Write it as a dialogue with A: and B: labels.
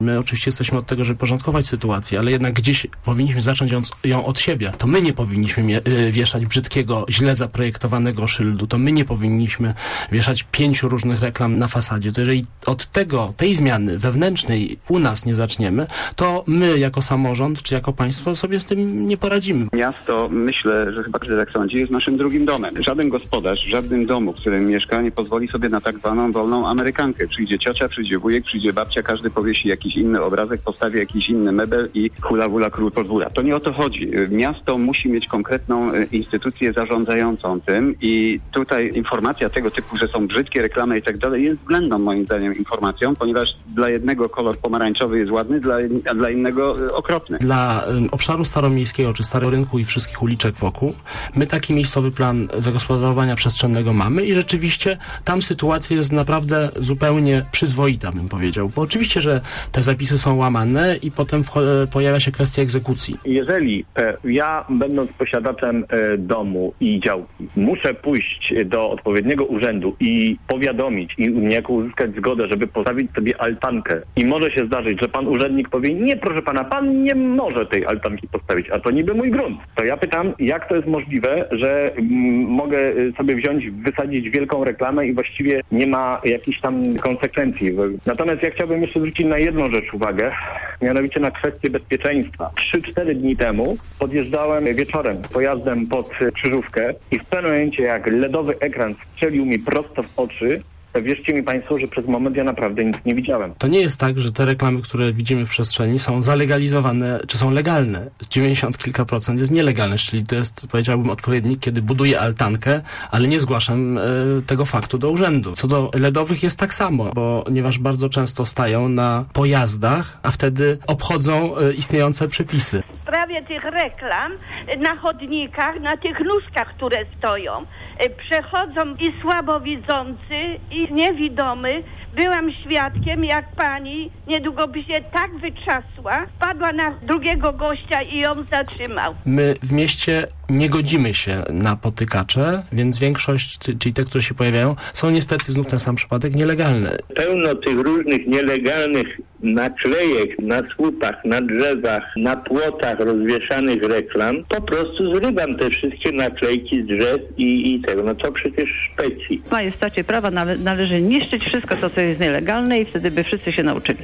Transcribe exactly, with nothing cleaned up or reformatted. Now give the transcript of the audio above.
A: My oczywiście jesteśmy od tego, żeby porządkować sytuację, ale jednak gdzieś powinniśmy zacząć ją, ją od siebie. To my nie powinniśmy mie- wieszać brzydkiego, źle zaprojektowanego szyldu. To my nie powinniśmy wieszać pięciu różnych reklam na fasadzie. To jeżeli od tego, tej zmiany wewnętrznej u nas nie zaczniemy, to my jako samorząd czy jako państwo sobie z tym nie poradzimy.
B: Miasto, myślę, że chyba każdy tak sądzi, jest naszym drugim domem. Żaden gospodarz w żadnym domu, w którym mieszka, nie pozwoli sobie na tak zwaną wolną amerykankę. Przyjdzie ciocia, przyjdzie wujek, przyjdzie babcia, każdy powiesi jakiś inny obrazek, postawi jakiś inny mebel i hula wula król podwóra. To nie o to chodzi. Miasto musi mieć konkretną instytucję zarządzającą tym i tutaj informacja tego typu, że są brzydkie reklamy i tak dalej, jest względną moim zdaniem informacją, ponieważ dla jednego kolor pomarańczowy jest ładny, dla, a dla innego okropny.
A: Dla y, obszaru staromiejskiego czy Starego Rynku i wszystkich uliczek wokół, my taki miejscowy plan zagospodarowania przestrzennego mamy i rzeczywiście tam sytuacja jest naprawdę zupełnie przyzwoita, bym powiedział. Bo oczywiście, że te zapisy są łamane i potem wcho- pojawia się kwestia egzekucji.
C: Jeżeli e, ja, będąc posiadaczem e, domu i działki, muszę pójść do odpowiedniego urzędu i powiadomić i niejako uzyskać zgodę, żeby postawić sobie altankę i może się zdarzyć, że pan urzędnik powie, nie proszę pana, pan nie może tej altanki postawić, a to niby mój grunt. To ja pytam, jak to jest możliwe, że m, mogę sobie wziąć, wysadzić wielką reklamę i właściwie nie ma jakichś tam konsekwencji. Natomiast ja chciałbym jeszcze zwrócić na jedną rzecz uwagę, mianowicie na kwestię bezpieczeństwa. trzy cztery dni temu podjeżdżałem wieczorem pojazdem pod Krzyżówkę i w pewnym momencie jak ledowy ekran strzelił mi prosto w oczy, wierzcie mi państwo, że przez moment ja naprawdę nic nie widziałem.
A: To nie jest tak, że te reklamy, które widzimy w przestrzeni są zalegalizowane, czy są legalne. dziewięćdziesiąt kilka procent jest nielegalne, czyli to jest, powiedziałbym, odpowiednik, kiedy buduję altankę, ale nie zgłaszam e, tego faktu do urzędu. Co do ledowych jest tak samo, bo ponieważ bardzo często stają na pojazdach, a wtedy obchodzą e, istniejące przepisy.
D: W sprawie tych reklam na chodnikach, na tych nóżkach, które stoją, przechodzą i słabowidzący, i niewidomy. Byłam świadkiem, jak pani niedługo by się tak wytrzasła, wpadła na drugiego gościa i ją zatrzymał.
A: My w mieście nie godzimy się na potykacze, więc większość, czyli te, które się pojawiają, są niestety znów ten sam przypadek nielegalne.
E: Pełno tych różnych nielegalnych naklejek na słupach, na drzewach, na płotach rozwieszanych reklam. Po prostu zrywam te wszystkie naklejki z drzew i, i tego. No to przecież szpeci.
F: W majestacie prawa nale- należy niszczyć wszystko to, co jest nielegalne i wtedy by wszyscy się nauczyli.